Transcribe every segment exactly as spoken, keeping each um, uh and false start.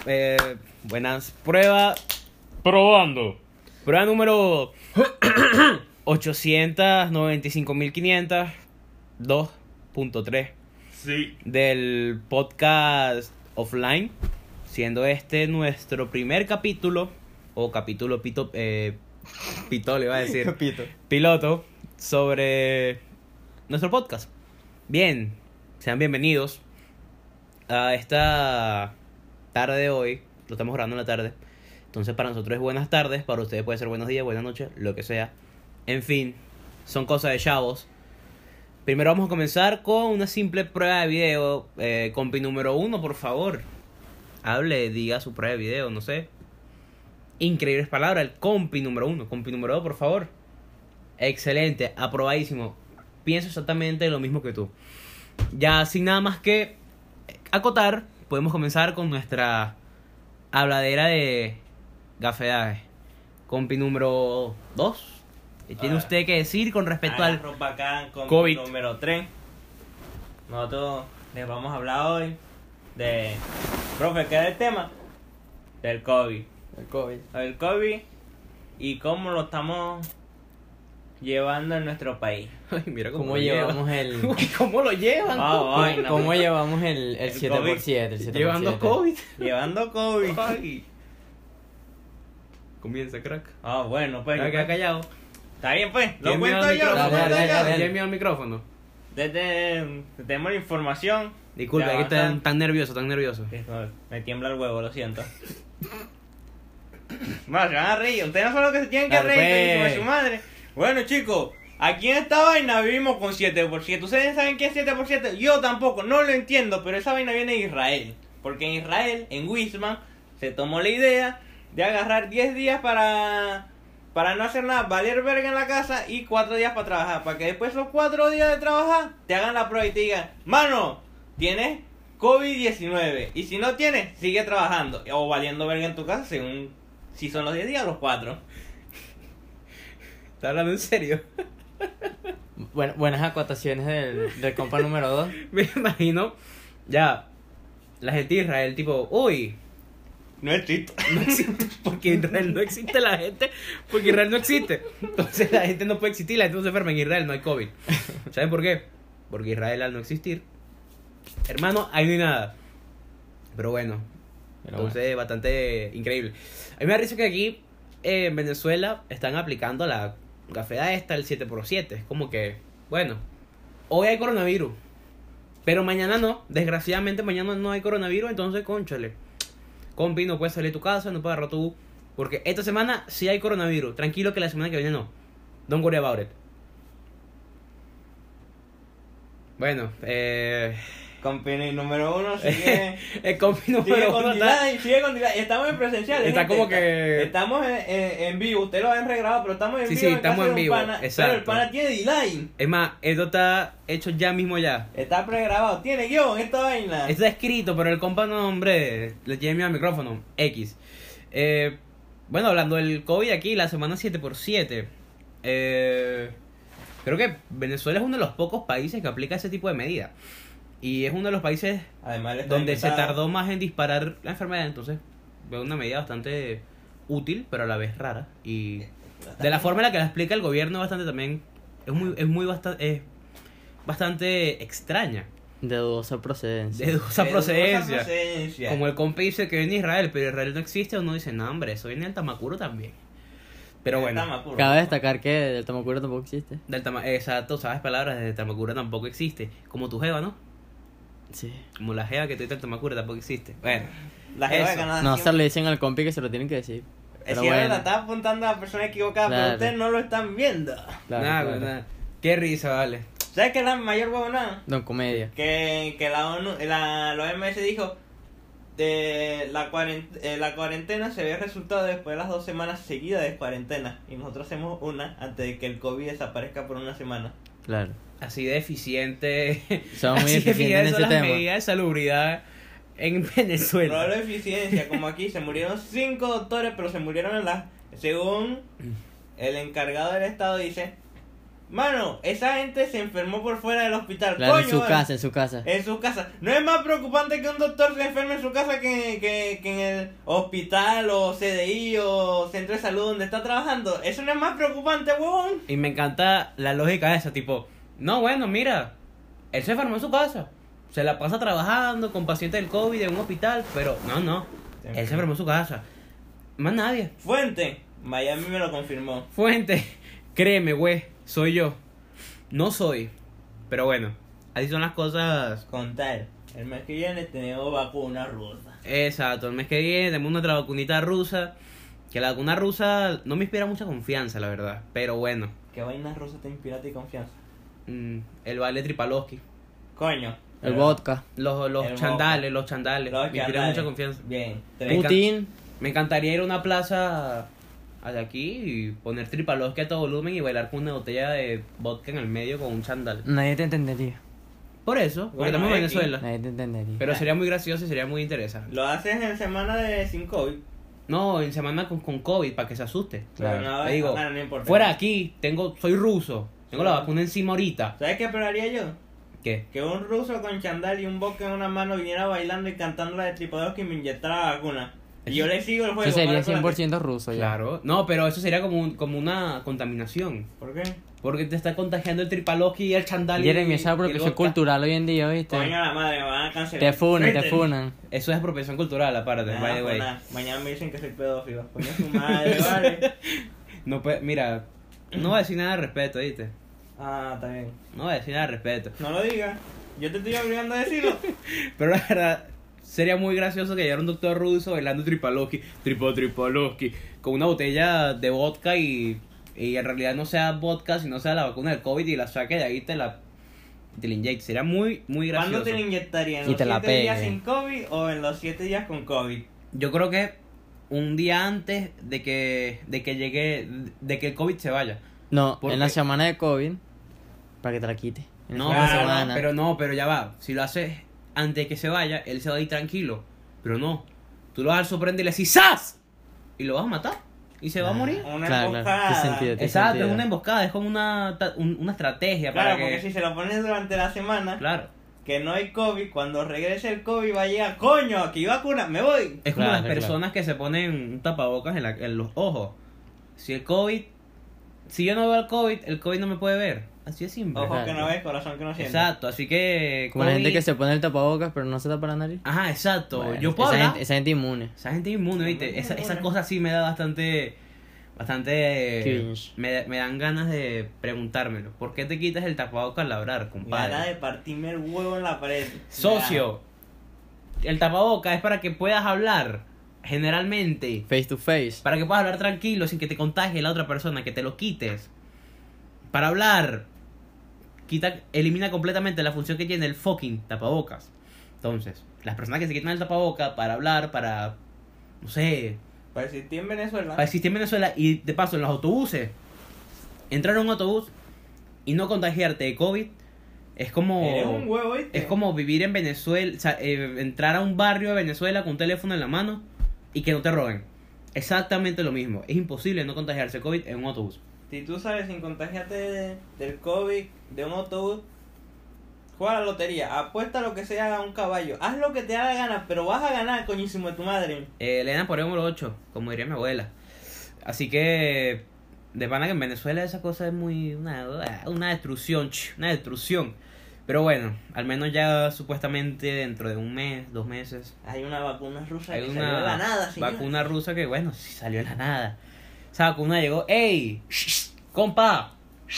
eh, buenas. Prueba. Probando. Prueba número ochocientos noventa y cinco mil quinientos dos punto tres Sí. del podcast offline, siendo este nuestro primer capítulo, o capítulo pito, eh, pito le iba a decir, Pito. piloto, sobre nuestro podcast. Bien, sean bienvenidos a esta tarde de hoy. Lo estamos grabando en la tarde, entonces para nosotros es buenas tardes, para ustedes puede ser buenos días, buenas noches, lo que sea. En fin, son cosas de chavos. Primero vamos a comenzar con una simple prueba de video. eh, Compi número uno, por favor, hable, diga su prueba de video, no sé. Increíbles palabras, el compi número uno. Compi número dos, por favor. Excelente, aprobadísimo. Pienso exactamente lo mismo que tú. Ya sin nada más que acotar, podemos comenzar con nuestra habladera de gafedades. Compi número dos. ¿Qué tiene Ah. usted que decir con respecto al Bacán con COVID? número tres. Nosotros les vamos a hablar hoy de... Profe, ¿qué es el tema? Del COVID. El COVID. El COVID y cómo lo estamos llevando en nuestro país. Ay, mira cómo, ¿Cómo lo llevamos llevan. el- Uy, ¿cómo lo llevan? Ah, ¿Cómo, vaina, cómo pues. llevamos el, el El siete por siete? El siete por Llevando siete? COVID. Llevando COVID. Ay. Comienza, crack. Ah, bueno, pues. Ya queda callado. Está bien, pues. Lo Tiene miedo cuento al yo, lo micrófono. Dale, cuento dale, yo. dale, dale. Tiene miedo al micrófono. Desde tenemos la información. Disculpe, Ya es que tan, bastante. tan nervioso, tan nervioso. Sí, no, me tiembla el huevo, lo siento. Bueno, se van a reír. Ustedes no son los que se tienen que Dale, reír, pues. de su madre. Bueno, chicos, aquí en esta vaina vivimos con siete por siete. ¿Ustedes saben qué es siete por siete? Yo tampoco, no lo entiendo, pero esa vaina viene de Israel. Porque en Israel, en Wisman, se tomó la idea de agarrar diez días para... Para no hacer nada, valer verga en la casa y cuatro días para trabajar. Para que después esos cuatro días de trabajar te hagan la prueba y te digan, mano, tienes COVID diecinueve. Y si no tienes, sigue trabajando. O valiendo verga en tu casa según si son los diez días o los cuatro. ¿Estás hablando en serio? Bueno, buenas acotaciones del, del compa número dos. Me imagino, ya, la gente de Israel, tipo, uy, No es triste. no existe, porque en Israel no existe la gente, porque Israel no existe. Entonces la gente no puede existir, la gente no se enferma, en Israel no hay COVID. ¿Saben por qué? Porque Israel al no existir, hermano, ahí no hay nada. Pero bueno, Pero entonces bastante increíble. A mí me da risa que aquí eh, en Venezuela están aplicando la gafedad esta, el siete por siete. Es como que, bueno, hoy hay coronavirus, pero mañana no. Desgraciadamente mañana no hay coronavirus, entonces cónchale. Compi, no puedes salir de tu casa, no puedes agarrar tu... Porque esta semana sí hay coronavirus. Tranquilo que la semana que viene no. Don't worry about it. Bueno, eh... Company número uno sigue... el compi Sigue número con uno está... delay, sigue con delay. Estamos en presencial. Está gente. como que- Estamos en, en, en vivo. Ustedes lo han regrabado, pero estamos en Sí, vivo. sí, en estamos casa en de un vivo, pana, exacto. Pero el pana tiene delay. Es más, esto está hecho ya mismo ya. Está pregrabado. Tiene guión esta vaina. Está escrito, pero el compa no, hombre, le tiene miedo al micrófono. X. Eh, bueno, hablando del COVID aquí, la semana siete por siete. Eh, creo que Venezuela es uno de los pocos países que aplica ese tipo de medida. Y es uno de los países Además, él está donde se infectado. tardó más en disparar la enfermedad. Entonces, veo una medida bastante útil, pero a la vez rara. Y de la forma en la que la explica el gobierno, bastante también. Es muy, es muy bastante, es bastante extraña. De dudosa procedencia. De dudosa De procedencia. dudosa procedencia. Como el compa dice que viene de Israel, pero Israel no existe, uno dice, no, hombre, eso viene del Tamacuro también. Pero bueno, Tamacuro. Cabe destacar que el Tamacuro tampoco existe. del Tama exacto, sabes palabras, de Tamacuro tampoco existe. Como tu jeva, ¿no? Sí. Como la jeva que tú dices del Tamacuro tampoco existe. Bueno, La jeva de eso. Canadá. No, siempre- se le dicen al compi que se lo tienen que decir. Pero Si ahora bueno. la está apuntando a la persona equivocada, Claro. pero ustedes no lo están viendo. Claro, nada, claro. nada. Qué risa, vale. ¿Sabes qué es la mayor huevonada? Don Comedia. Que, que la ONU, la, la O M S dijo de la, cuarent, eh, la cuarentena se ve resultado después de las dos semanas seguidas de cuarentena. Y nosotros hacemos una antes de que el COVID desaparezca por una semana. Claro. Así de eficiente. Son muy así de eficientes en son ese las tema. medidas de salubridad en Venezuela. Probable eficiencia, como aquí se murieron cinco doctores, pero se murieron en las... Según el encargado del estado dice, Mano, esa gente se enfermó por fuera del hospital. Claro, Coño, en su vale. casa, en su casa. En su casa. No es más preocupante que un doctor se enferme en su casa que, que, que en el hospital o C D I o centro de salud donde está trabajando. Eso no es más preocupante, huevón. Y me encanta la lógica esa, tipo, no, bueno, mira, él se enfermó en su casa. Se la pasa trabajando con pacientes del COVID en un hospital, pero no, no. Él se enfermó en su casa. Más nadie. Fuente. Miami me lo confirmó. Fuente, créeme, güey, soy yo. No soy. Pero bueno, así son las cosas. Con tal. El mes que viene tenemos vacuna rusa. Exacto, el mes que viene tenemos otra vacunita rusa. Que la vacuna rusa no me inspira mucha confianza, la verdad. Pero bueno, ¿Qué vaina rusa te inspira a ti confianza? mm, el baile Tripaloski. Coño. El Pero- vodka. Los, los El chandales, los chandales. Los me inspira chandales. mucha confianza. Bien. Te Me encanta. Putin. Me encantaría ir a una plaza de aquí y poner Tripaloski a todo volumen y bailar con una botella de vodka en el medio con un chandal. Nadie te entendería. Por eso, porque Bueno, estamos en X. Venezuela. Nadie te entendería. Pero sería muy gracioso y sería muy interesante. Lo haces en semana de sin COVID. No, en semana con, con COVID, para que se asuste. Claro. Pero no, Le digo, no, no importa. fuera de aquí, tengo, soy ruso. Tengo la Sí. vacuna encima ahorita. ¿Sabes qué esperaría yo? ¿Qué? Que un ruso con chandal y un vodka en una mano viniera bailando y cantando la de Tripadowski y me inyectara la vacuna. Y yo le sigo el juego. Eso sería para cien por adelante. ciento ruso ya. Claro. No, pero eso sería como, un- como una contaminación. ¿Por qué? Porque te está contagiando el Tripaloski y el chandal. y- Jeremy, esa y el apropiación vodka. cultural hoy en día, ¿viste? Coño la madre, me van a cancelar. Te funan, te Vete. funan. Eso es apropiación cultural, aparte, Me van by a the way. funar. Mañana me dicen que soy pedófilo. Coño su madre, vale. No puede, mira, no voy a decir nada al respecto, ¿viste? Ah, está bien. No voy a decir nada al respecto. No lo digas. Yo te estoy obligando a decirlo. Pero la verdad, sería muy gracioso que llegara un doctor ruso bailando Tripaloski, tripo Tripaloski, con una botella de vodka y, y en realidad no sea vodka, sino sea la vacuna del COVID y la saque de ahí y te la, te la inyecte. Sería muy, muy gracioso. ¿Cuándo te la inyectarían? ¿En Y los te la siete días pegue. sin COVID o en los siete días con COVID? Yo creo que un día antes de que, de que llegue, de que el COVID se vaya. No, ¿Por en la qué? semana de COVID, para que te la quite. En No, esa Claro, semana. pero no, pero ya va. Si lo haces antes de que se vaya, él se va a ir tranquilo. Pero no. Tú lo vas a sorprender y le decís ¡zas! Y lo vas a matar. Y se va a morir. Una Claro, claro. emboscada. Tiene sentido, tiene Exacto, sentido. es una emboscada, es como una, ta- un- una estrategia Claro, para porque que... si se lo pones durante la semana, Claro. que no hay COVID, cuando regrese el COVID va a llegar, coño, aquí vacuna, me voy. Es como Claro, las claro. personas que se ponen un tapabocas en, la- en los ojos. Si el COVID... Si yo no veo el COVID, el COVID no me puede ver. Así es simple. Ojo que Exacto. no ves, corazón que no siente. Exacto, así que... Como la gente COVID- que se pone el tapabocas, pero no se tapa la nariz. Ajá, exacto. Bueno, yo puedo esa hablar. gente, esa gente inmune. Esa gente es inmune, ¿viste? Inmune. Esa, esa cosa sí me da bastante... Bastante... Cringe. Me, me dan ganas de preguntármelo. ¿Por qué te quitas el tapabocas al hablar, compadre? Gana de partirme el huevo en la pared. Socio, el tapabocas es para que puedas hablar, generalmente. Face to face. Para que puedas hablar tranquilo sin que te contagie la otra persona, que te lo quites. Para hablar, quita, elimina completamente la función que tiene el fucking tapabocas. Entonces, las personas que se quitan el tapabocas para hablar, para, no sé, Para existir en Venezuela. para existir en Venezuela y de paso en los autobuses, entrar a un autobús y no contagiarte de COVID es como... Eres un huevo, ¿viste? Es como vivir en Venezuela, o sea, eh, entrar a un barrio de Venezuela con un teléfono en la mano y que no te roben. Exactamente lo mismo. Es imposible no contagiarse COVID en un autobús. Si tú sabes sin contagiarte de- del COVID, de un autobús, juega la lotería, apuesta lo que sea a un caballo, haz lo que te haga gana, pero vas a ganar, coñísimo de tu madre. Eh, le dan por número ocho, como diría mi abuela. Así que, de pana que en Venezuela esa cosa es muy... Una, una destrucción, ch, una destrucción. Pero bueno, al menos ya supuestamente dentro de un mes, dos meses... Hay una vacuna rusa Hay que una salió de la nada, señor. vacuna rusa que, bueno, sí salió de la nada. Esa vacuna llegó, ¡ey! ¡Compa!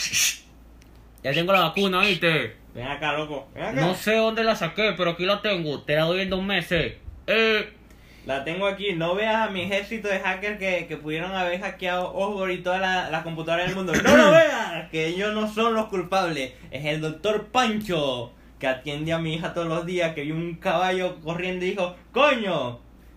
Ya tengo la vacuna, ¿viste? Ven acá, loco, ven acá. No sé dónde la saqué, pero aquí la tengo. Te la doy en dos meses. ¡Eh! La tengo aquí, no veas a mi ejército de hackers que, que pudieron haber hackeado Osborne y todas las la computadoras del mundo. ¡No lo veas! Que ellos no son los culpables. Es el doctor Pancho, que atiende a mi hija todos los días, que vio un caballo corriendo y dijo, ¡coño!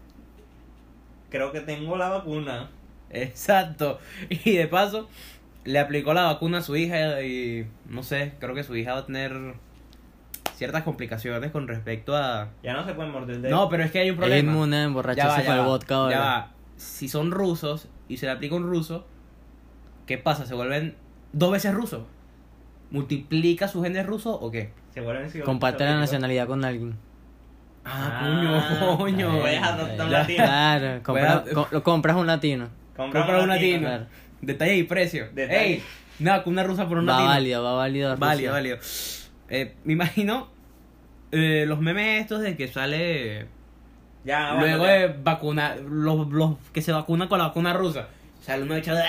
Creo que tengo la vacuna. Exacto. Y de paso, le aplicó la vacuna a su hija y no sé, creo que su hija va a tener ciertas complicaciones con respecto a... Ya no se pueden morder el dedo. No, pero es que hay un Es problema. inmune a Ya va, emborracharse ya con el va, vodka ya ahora. va. Si son rusos y se le aplica un ruso, ¿qué pasa? Se vuelven dos veces rusos. multiplica su genes ruso o qué? Se vuelven ciudadanos Comparte la soviéticos. nacionalidad con alguien. Ah, coño, coño. Puedes adoptar un Ya. latino. Claro, compra- Voy a- co- lo compras un latino. Compra un latino. Claro. Detalle y precio. Detalle. Ey, una vacuna rusa por un Va latino. válido, va válido. a Rusia. Válido, válido. Eh, me imagino eh, los memes estos de que sale Ya, luego bueno, ya. de vacunar, los, los que se vacunan con la vacuna rusa. Sale uno echado de...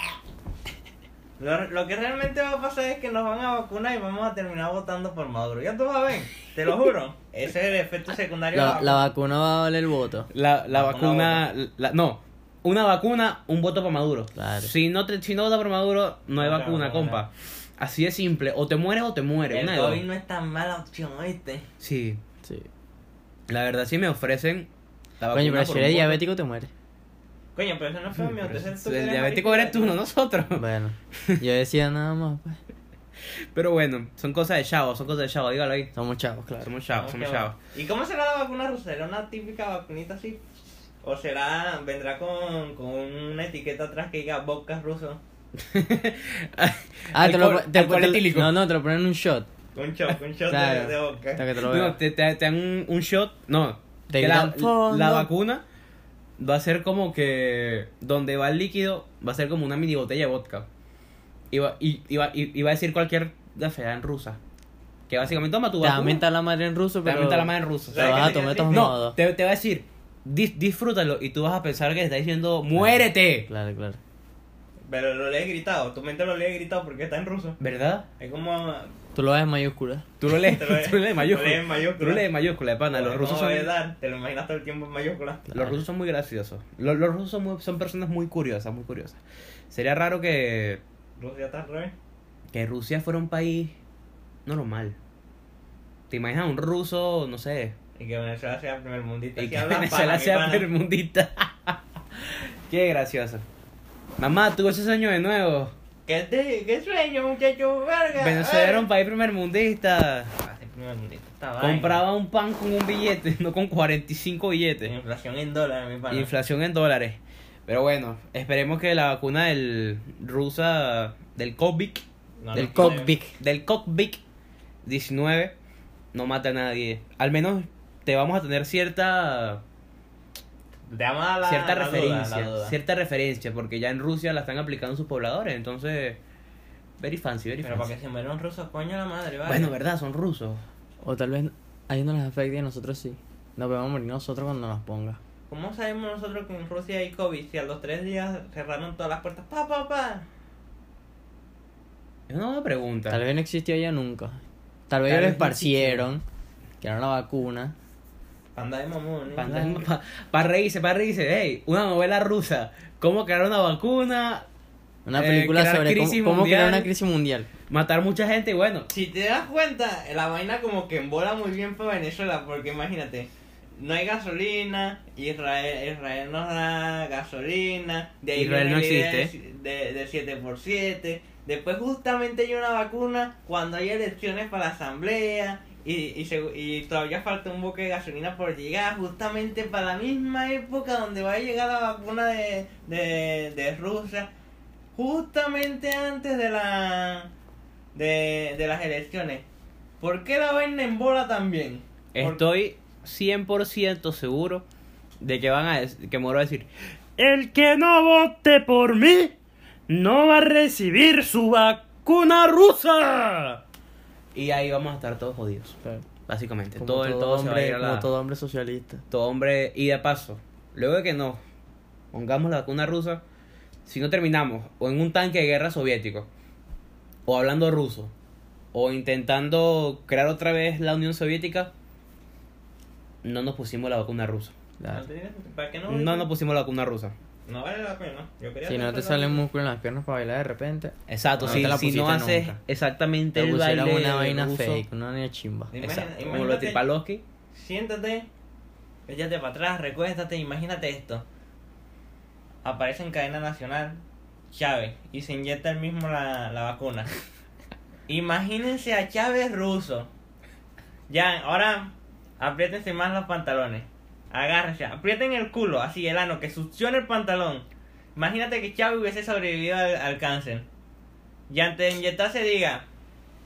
Lo, lo que realmente va a pasar es que nos van a vacunar y vamos a terminar votando por Maduro. Ya tú vas a ver, te lo juro. Ese es el efecto secundario de La, la vacuna va a valer el voto. La, la Vacuna, vacuna, la- no, una vacuna, un voto para Maduro. Claro. Si no te, si no vota por Maduro, no hay No, vacuna, no, compa. Así de simple, o te mueres o te mueres. El una de dos. COVID no es tan mala opción, ¿oíste? Sí, Sí. la verdad sí me ofrecen la vacuna. Coño, pero por si un eres voto. diabético te mueres. Coño, pero eso no fue mío, entonces tú que El eres diabético marico, eres tú, no nosotros. Bueno, yo decía nada más, pues. Pero bueno, son cosas de chavos, son cosas de chavos, dígalo ahí. Somos chavos, claro. Somos chavos, Ok, somos bueno. chavos. ¿Y cómo será la vacuna rusa? ¿Será una típica vacunita así? ¿O será, vendrá con, con una etiqueta atrás que diga vodka ruso? Ah, te lo, Alcohol- te, alcohol te- etílico. No, no, te lo ponen en un shot. Un shot, un shot Claro. de, de vodka. Para que te lo No, veas. te, te, te dan un, un shot, no. Te que la, gritan, "Fondo". la vacuna va a ser como que donde va el líquido va a ser como una mini botella de vodka. Y va, y, y va, y, y va a decir cualquier de fea en rusa. Que básicamente toma tu Te va a vacuna. mentar la madre en ruso, Te va a pero... mentar la madre en ruso. O Te sea, vas que a te tomar queda estos así. No, modos. te, te va a decir, "Dis- disfrútalo", y tú vas a pensar que te está diciendo, ¡muérete! Claro, claro. Pero lo lees gritado, tu mente lo lee gritado porque está en ruso. ¿Verdad? Es como... Tú lo ves en mayúscula. Tú lo lees, Te lo lees- tú lo lees en mayúscula. lo lees en mayúscula. Tú lo lees en mayúscula, de pana. Los rusos ¿cómo son... voy a dar? Te lo imaginas todo el tiempo en mayúscula. Los rusos son muy graciosos. Los, los rusos son, muy- son personas muy curiosas, muy curiosas. Sería raro que, Rusia está al revés. que Rusia fuera un país normal. ¿Te imaginas un ruso, no sé, Y que Venezuela sea el primer mundista. y Si que hablas Venezuela pana, mi sea pana. primermundista? Qué gracioso. Mamá, tuve ese sueño de nuevo. ¿Qué, te, ¿Qué sueño, muchacho? Verga. Venezuela era un país primermundista. Ah, sí, primer mundista. Esta vaina. Compraba un pan con un billete, no con cuarenta y cinco billetes. Inflación en dólares, mi pana. Inflación en dólares. Pero bueno, esperemos que la vacuna del rusa, del COVID, No, Del no, cockpit. del COVID diecinueve, no mate a nadie. Al menos te vamos a tener cierta Te vamos a dar la, cierta la referencia, duda, la duda. cierta referencia, porque ya en Rusia la están aplicando en sus pobladores, entonces very fancy, very Pero para fancy. que se muera un ruso, coño la madre, vale. Bueno, verdad, son rusos. O tal vez a ellos no les afecte y a nosotros sí. Nos vamos a morir nosotros cuando nos ponga. ¿Cómo sabemos nosotros que en Rusia hay COVID si a los tres días cerraron todas las puertas? Pa, pa, pa. Es una buena pregunta. Tal vez no existió ya nunca. Tal vez Tal ellos lo vez no esparcieron. Que era la vacuna. Panda de mamón, ¿no? Para reírse, para reírse, hey, una novela rusa, cómo crear una vacuna, Una Eh, película crear sobre cómo, crisis cómo crear mundial. una crisis mundial. matar mucha gente y bueno, Si te das cuenta, la vaina como que embola muy bien para Venezuela, porque imagínate, no hay gasolina, Israel, Israel nos da gasolina, de ahí Israel viene no la idea existe. De, de siete por siete, después justamente hay una vacuna cuando hay elecciones para la asamblea, y, y, se- y todavía falta un boque de gasolina por llegar, justamente para la misma época donde va a llegar la vacuna de, de, de Rusia, justamente antes de la de, de las elecciones. ¿Por qué la vaina embola también? estoy cien por ciento seguro de que van a dec- que Moro va a decir, el que no vote por mí no va a recibir su vacuna rusa. Y ahí vamos a estar todos jodidos, básicamente. Como todo el todo se va a hombre, ir a la- como todo hombre socialista. todo hombre. Y de paso, luego de que nos pongamos la vacuna rusa, si no terminamos o en un tanque de guerra soviético, o hablando ruso, o intentando crear otra vez la Unión Soviética, no nos pusimos la vacuna rusa. ¿No te- ¿Para qué no? No nos pusimos la vacuna rusa. No vale la pena. Yo quería Si no hacer te la- salen músculos en las piernas para bailar de repente, Exacto, No si, te la si no pusiste haces nunca. exactamente te el pusieron baile una vaina ruso, fake, una vaina chimba. Imagina- exacto, como lo de imagínate- Tripalowski. Siéntate, échate para atrás, recuéstate, imagínate esto. Aparece en cadena nacional Chávez y se inyecta él mismo la, la vacuna. Imagínense a Chávez ruso. Ya, ahora apriétense más los pantalones. Agárrense, aprieten el culo, así el ano, que succione el pantalón. Imagínate que Chávez hubiese sobrevivido al, al cáncer. Y antes de inyectarse diga,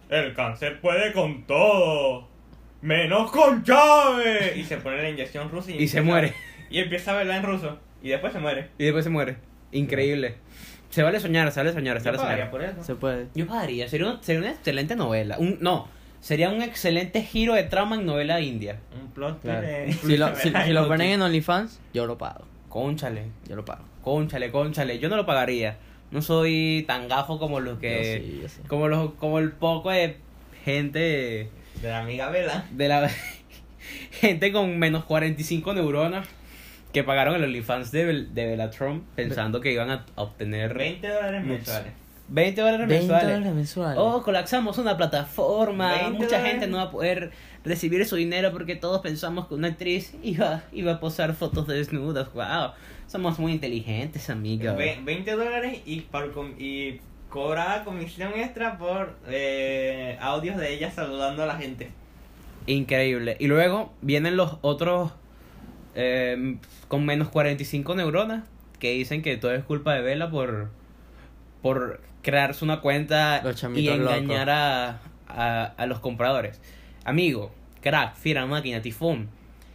el cáncer puede con todo, menos con Chávez. Y se pone la inyección rusa y, Y se empieza- muere. Y empieza a bailar en ruso. Y después se muere. Y después se muere. Increíble. Se vale soñar, se vale soñar, se Yo vale pagaría soñar. por eso. Se puede. Yo pagaría, sería, un- sería una excelente novela. Un, no, sería un excelente giro de trama en novela india. Un plot Claro. de- Si lo, si, si lo ponen en OnlyFans, yo lo pago. Cónchale, Yo lo pago. cónchale, cónchale. Yo no lo pagaría. No soy tan gafo como los que... Yo sí, yo sí. Como los como el poco de gente de la amiga Vela. de la... gente con menos cuarenta y cinco neuronas que pagaron el OnlyFans de, Bel- de Bellatrón pensando que iban a obtener veinte dólares mensuales. veinte dólares veinte mensuales. dólares mensuales. Oh, colapsamos una plataforma. veinte Mucha dólares. gente no va a poder recibir su dinero porque todos pensamos que una actriz iba, iba a posar fotos de desnudas. Wow, somos muy inteligentes, amigos. Ve- veinte dólares y, por com- y cobra comisión extra por eh, audios de ella saludando a la gente. Increíble. Y luego vienen los otros eh, con menos cuarenta y cinco neuronas que dicen que todo es culpa de Vela por, por crearse una cuenta Los y chamitos engañar a, a, a los compradores. Amigo, crack, fiera, máquina, tifón.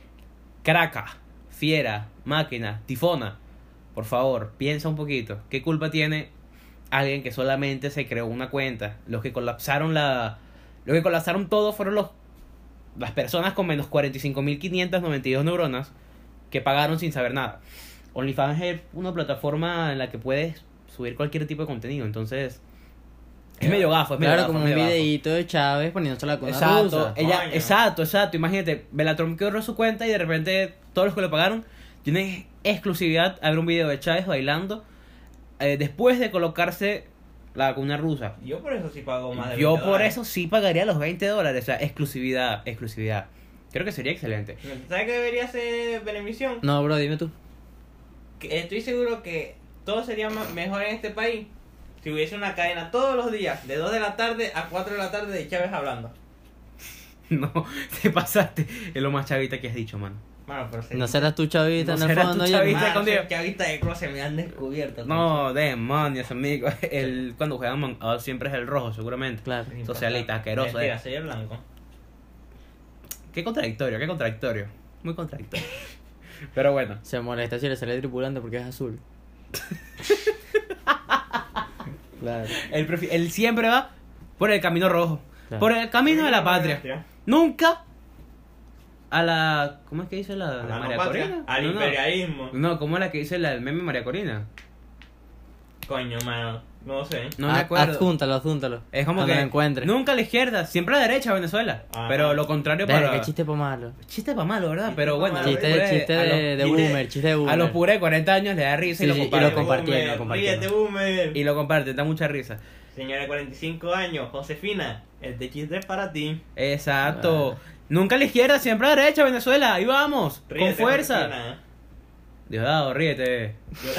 Craca, fiera, máquina, tifona. Por favor, piensa un poquito. ¿Qué culpa tiene alguien que solamente se creó una cuenta? Los que colapsaron la... Los que colapsaron todo fueron los las personas con menos cuarenta y cinco mil quinientas noventa y dos neuronas que pagaron sin saber nada. OnlyFans es una plataforma en la que puedes subir cualquier tipo de contenido, entonces es medio gafo, es medio Claro, gafo, como es un medio gafo. videíto de Chávez poniéndose la cuna Exacto, rusa. ella, Coño. exacto, exacto. Imagínate, Bellatrón quebró su cuenta y de repente todos los que le pagaron tienen exclusividad a ver un video de Chávez bailando eh, después de colocarse la cuna rusa. Yo por eso sí pago más de Yo veinte por dólares. eso sí pagaría los veinte dólares, o sea, exclusividad, exclusividad. Creo que sería excelente. ¿Sabes qué debería ser Benevisión? No, bro, dime tú. Que estoy seguro que todo sería ma- mejor en este país si hubiese una cadena todos los días, de dos de la tarde a cuatro de la tarde, de Chávez hablando. No, te pasaste. Es lo más chavita que has dicho, mano. Mano, pero sería- No serás tu chavita No en el serás fondo. tu ya, chavita. Mano, escondido. soy chavista de closet, me han descubierto. No, demonios, amigo. El, cuando juegan Among Us siempre es el rojo, seguramente. Claro. Socialista, asqueroso. Mentira, eh. soy el blanco. Qué contradictorio, qué contradictorio. Muy contradictorio. Pero bueno. Se molesta si le sale tripulante porque es azul. Claro. Él, prefi- él siempre va por el camino rojo. Claro. Por el camino de la patria. Patria. Nunca a la... ¿Cómo es que dice la, A la la no María patria, Corina? al No, no. imperialismo. No, ¿cómo es la que dice la, el meme María Corina? Coño, mano, no sé. No me Ad- acuerdo. Adjúntalo, adjúntalo. Es como Cuando que lo encuentre. nunca a la izquierda, siempre a la derecha Venezuela. Ajá. Pero lo contrario Verga, para... qué chiste pa' malo. Chiste para malo, ¿verdad? Chiste Pero pa' bueno, malo. a los Chiste, pure- chiste a los- de, de chiste- boomer, chiste de boomer. A los pure de cuarenta años le da risa Sí, y lo sí, y comparten. lo compartieron, Boomer, lo compartieron. Ríete, boomer. Y lo comparten, da mucha risa. Señora de cuarenta y cinco años, Josefina, este chiste es para ti. Exacto. Nunca a la izquierda, siempre a la derecha Venezuela. Ahí vamos. Ríete, con fuerza. Josefina. Diosdado, ríete.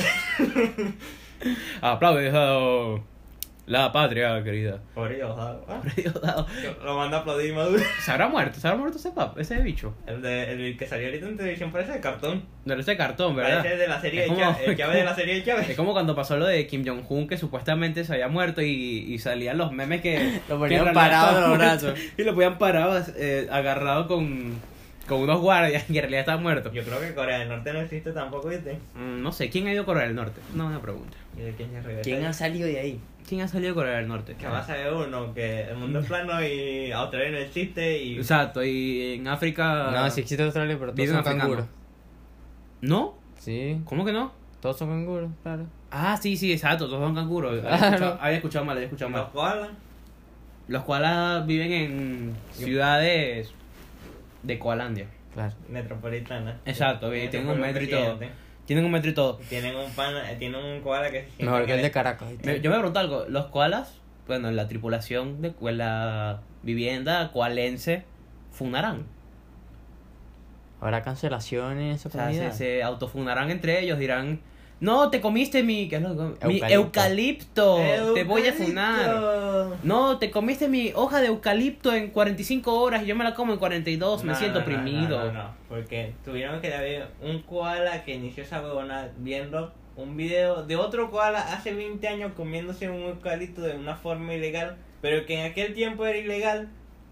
Aplaude, Diosdado. La patria, querida. Por Dios, ah, ah. Diosdado. Lo manda a aplaudir Maduro. ¿Se habrá muerto? ¿Se habrá muerto ese pap, ese bicho? El, de, el que salió ahorita en televisión parece de cartón. De ese cartón, ¿verdad? Parece de la serie Es de como- Chávez. El Chávez de la serie de Es Chávez. como cuando pasó lo de Kim Jong-un, que supuestamente se había muerto y, y salían los memes que... Lo que ponían en realidad parado de estaba los muerto. brazos. Y lo ponían parado, eh, agarrado con, con unos guardias y en realidad estaba muerto. Yo creo que Corea del Norte no existe tampoco, ¿viste? Mm, no sé, ¿quién ha ido a Corea del Norte? No, una pregunta. ¿Y de quién se regresa? ¿Quién ha salido de ahí? ¿Quién ha salido a Corea del Norte? Que va a saber uno, que el mundo es plano y Australia no existe y... Exacto, y en África... No, sí existe Australia, pero todos vive son un africano. canguros. ¿No? Sí, ¿Cómo que no? todos son canguros, claro. Ah, sí, sí, exacto, todos son canguros. Había, Claro. escuchado, había escuchado mal, había escuchado Los mal. koalas. Los koalas viven en ciudades de Koalandia. Claro. Metropolitana. Exacto, y tienen un metro y todo. Presidente. Tienen un metro y todo. Tienen un pan, eh, tienen un koala que se siente Mejor que el en de Caracas. ¿viste? Me- yo me pregunto algo, los koalas, bueno, en la tripulación de en la vivienda koalense, funarán. Habrá cancelaciones, esa O sea, se, comunidad. se autofunarán entre ellos, dirán, no, te comiste mi, ¿qué es lo que- mi Eucalipto. eucalipto, te voy a Eucalipto. funar. No, te comiste mi hoja de eucalipto en cuarenta y cinco horas y yo me la como en cuarenta y dos, me No, siento no, no, oprimido. No, no, no, porque tuvieron que haber un koala que inició esa huevona viendo un video de otro koala hace veinte años comiéndose un eucalipto de una forma ilegal pero que en aquel tiempo era ilegal.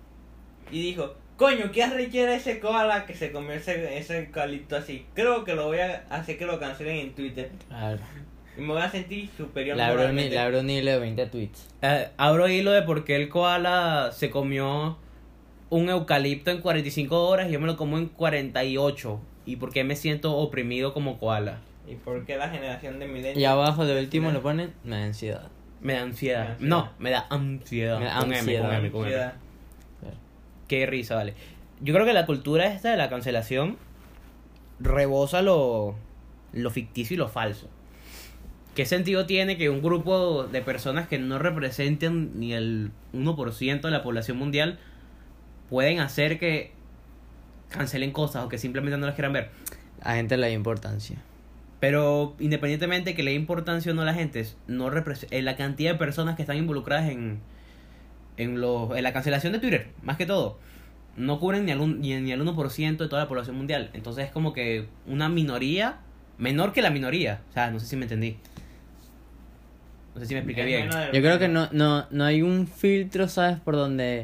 Y dijo, coño, ¿qué arrechera ese koala que se comió ese, ese eucalipto así? Creo que lo voy a hacer que lo cancelen en Twitter. Claro. Y me voy a sentir superior Le abro, ni, moralmente. le abro un hilo de veinte tweets. Eh, abro hilo de por qué el koala se comió un eucalipto en cuarenta y cinco horas y yo me lo como en cuarenta y ocho. Y por qué me siento oprimido como koala. ¿Y por qué la generación de millennials? Y abajo de último le ponen, me da ansiedad. Me da ansiedad. Me da ansiedad. No, me da ansiedad. Me da Con M, ansiedad. con M, con M. Ansiedad. Qué risa, vale. Yo creo que la cultura esta de la cancelación rebosa lo, lo ficticio y lo falso. ¿Qué sentido tiene que un grupo de personas que no representen ni el uno por ciento de la población mundial pueden hacer que cancelen cosas o que simplemente no las quieran ver? A gente le da importancia. Pero independientemente de que le dé importancia o no a la gente, no repres- eh, la cantidad de personas que están involucradas en, en, los, en la cancelación de Twitter, más que todo, no cubren ni al, un, ni, ni al uno por ciento de toda la población mundial. Entonces es como que una minoría menor que la minoría. O sea, no sé si me entendí. No sé si me expliqué Es bien. menos de lo Yo creo que mismo. no, no, no hay un filtro, ¿sabes? Por donde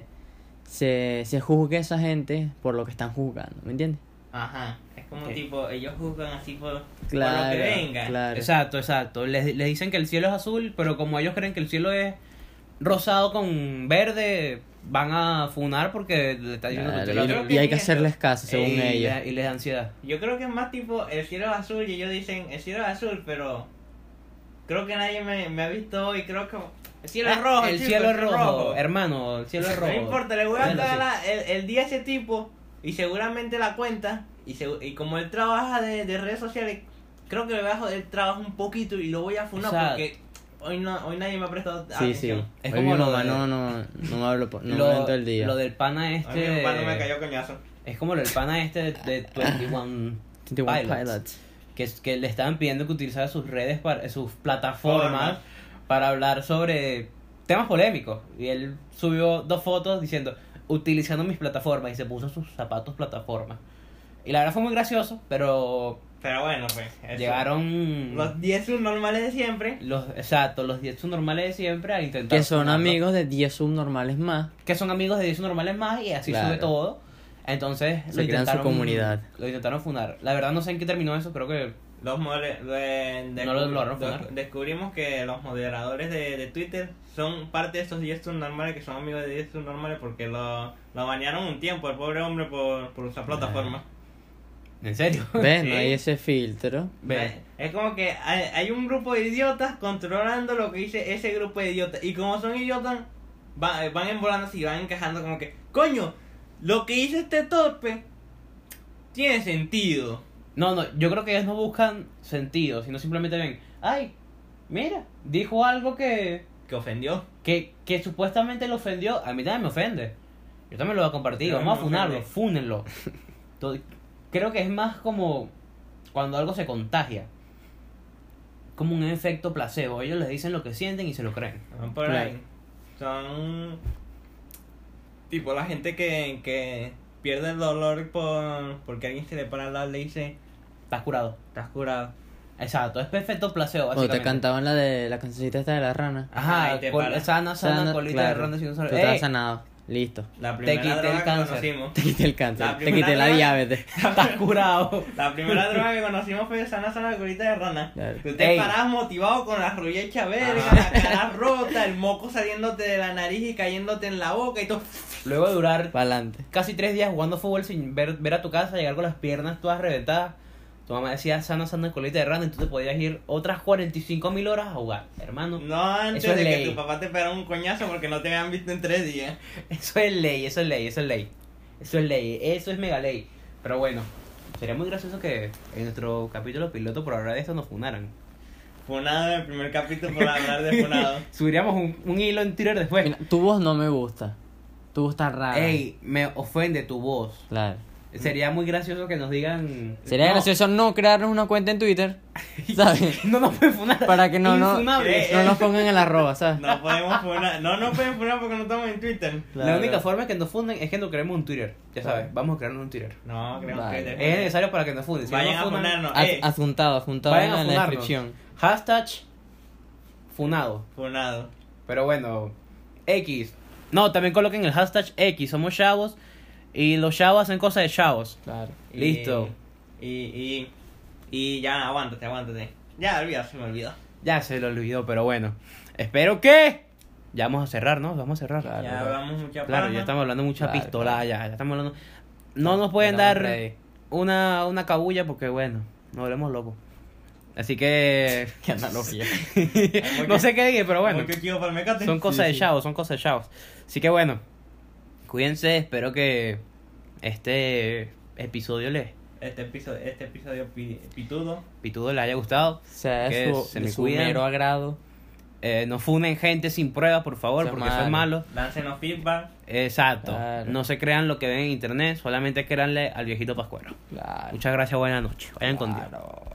se, se juzgue a esa gente por lo que están juzgando, ¿me entiendes? Ajá. Es como ¿Qué? tipo, ellos juzgan así por, Claro, por lo que venga. claro. Exacto, exacto. Les, les dicen que el cielo es azul, pero como ellos creen que el cielo es rosado con verde, van a funar porque le está diciendo Claro, que yo el creo cielo y, y hay que que hacerles caso, según y, ellos. le- y les da ansiedad. Yo creo que es más tipo, el cielo es azul y ellos dicen, el cielo es azul, pero creo que nadie me, me ha visto hoy, creo que el cielo es Ah, rojo. El chico, cielo es rojo, hermano, el cielo es rojo. No importa, le voy a Déjalo dar así. la- el, el día a ese tipo y seguramente la cuenta. Y, segu- y como él trabaja de, de redes sociales, creo que le voy a joder el trabajo un poquito y lo voy a funar O sea, porque hoy no hoy nadie me ha prestado Sí, sí. atención. Es Hoy como mi lo mamá de- no, no, no me hablo, por- no lo, me hablo todo el día. lo del pana A mí este. mi papá no me cayó coñazo. Es como lo del pana este de, de veintiuno veintiuno Pilots. Pilots. Que, es- que le estaban pidiendo que utilizara sus redes, para sus plataformas Forma. para hablar sobre temas polémicos. Y él subió dos fotos diciendo, utilizando mis plataformas, y se puso sus zapatos plataformas. Y la verdad fue muy gracioso, pero Pero bueno, pues. eso. llegaron Los diez subnormales de siempre. los, exacto, los diez subnormales de siempre a intentar Que son funarlo. amigos de diez subnormales más. Que son amigos de diez subnormales más y así Claro. sube todo. Entonces Se lo crean su intentaron- comunidad. Lo intentaron funar. La verdad no sé en qué terminó eso, creo que Los mode- de- de- No lo lograron de- funar. descubrimos que los moderadores de, de Twitter son parte de estos diez subnormales que son amigos de diez subnormales porque lo, lo banearon un tiempo, el pobre hombre, por, por usar plataforma. ¿en serio? ¿Ves? Sí. No hay ese filtro. Ve. Es como que hay, hay un grupo de idiotas controlando lo que dice ese grupo de idiotas. Y como son idiotas, van, van embolándose y van encajando como que, coño, lo que dice este torpe tiene sentido. No, no, yo creo que ellos no buscan sentido, sino simplemente ven, ay, mira, dijo algo que, Que ofendió. que, que supuestamente le ofendió, a mí también me ofende. Yo también lo voy a compartir, Yo vamos a también me funarlo, ofende. fúnenlo. Todo- Creo que es más como cuando algo se contagia. Como un efecto placebo, ellos les dicen lo que sienten y se lo creen. Van por Claro. ahí. Son tipo la gente que, que pierde el dolor por porque alguien se le para al lado y le dice, Estás curado. estás curado. Exacto, es efecto placebo, O te básicamente. cantaban la de la cancioncita esta de la rana. Ajá, Ay, te col- para. sana, sana, Sana, colita claro. de ronda sin un solo- Tú estás ¡Ey! sanado. Listo. La primera quité el droga que cáncer. conocimos. Te quité el cáncer. La Te primera quité la droga- diabetes. Estás curado. La primera droga que conocimos fue sana, sana, colita de rana. Claro. Tú te Ey. parabas motivado con la rodilla hecha verga, Ajá. la cara rota, el moco saliéndote de la nariz y cayéndote en la boca y todo. Luego de durar Para adelante. casi tres días jugando fútbol sin ver, ver a tu casa, llegar con las piernas todas reventadas. Tu mamá decía sana, sana, colita de rana, y tú te podías ir otras cuarenta y cinco mil horas a jugar, hermano. No antes Eso es de ley. que tu papá te pegara un coñazo porque no te habían visto en tres días. Eso es ley, eso es ley, eso es ley. Eso es ley, eso es mega ley. Pero bueno, sería muy gracioso que en nuestro capítulo piloto por hablar de esto nos funaran. Funado en el primer capítulo por hablar de funado. Subiríamos un, un hilo en Twitter después. Mira, tu voz no me gusta. Tu voz está rara. Ey, me ofende tu voz. Claro. Sería muy gracioso que nos digan. Sería No, gracioso no crearnos una cuenta en Twitter. ¿Sabes? No nos pueden funar. Para que no, no, Infunables. no nos pongan el arroba, ¿sabes? No podemos funar. No nos pueden funar porque no estamos en Twitter. La Claro. única forma de que nos funden es que nos creemos un Twitter. Ya sabes, vamos a crearnos un Twitter. No, creemos Vale. que Es necesario para que nos funden. Si no Vayan nos a funan, funarnos. Ad- Eh, Adjuntado, adjuntado vayan en a la funarnos. descripción. Hashtag funado. funado. Pero bueno, X. No, también coloquen el hashtag X, somos chavos. Y los chavos hacen cosas de chavos. Claro. Y- Listo. Y, y, y ya, aguántate, aguántate. Ya, olvida, se me olvidó. Ya se lo olvidó, pero bueno. Espero que... Ya vamos a cerrar, ¿no? Vamos a cerrar. Claro. Ya hablamos mucha Claro, paja. ya estamos hablando mucha Claro, pistolada, claro. ya, ya estamos hablando... No nos pueden Estamos dar ready. una, una cabulla porque, bueno, nos volvemos locos. Así que... Qué analogía. no sé qué dije, pero bueno. Porque quiero para el mecate. Son cosas Sí, de sí. chavos, son cosas de chavos. Así que bueno, cuídense, espero que este episodio les... Este episodio, este episodio pi- pitudo. Pitudo les haya gustado. Sea Que de su, se de me su cuidan. mero agrado. Eh, no funen gente sin pruebas, por favor, Eso es porque eso es malo. malo. Láncenos feedback. Exacto. Claro. No se crean lo que ven en internet, solamente créanle al viejito Pascuero. Claro. Muchas gracias, buenas noches. Vayan con Dios. Claro.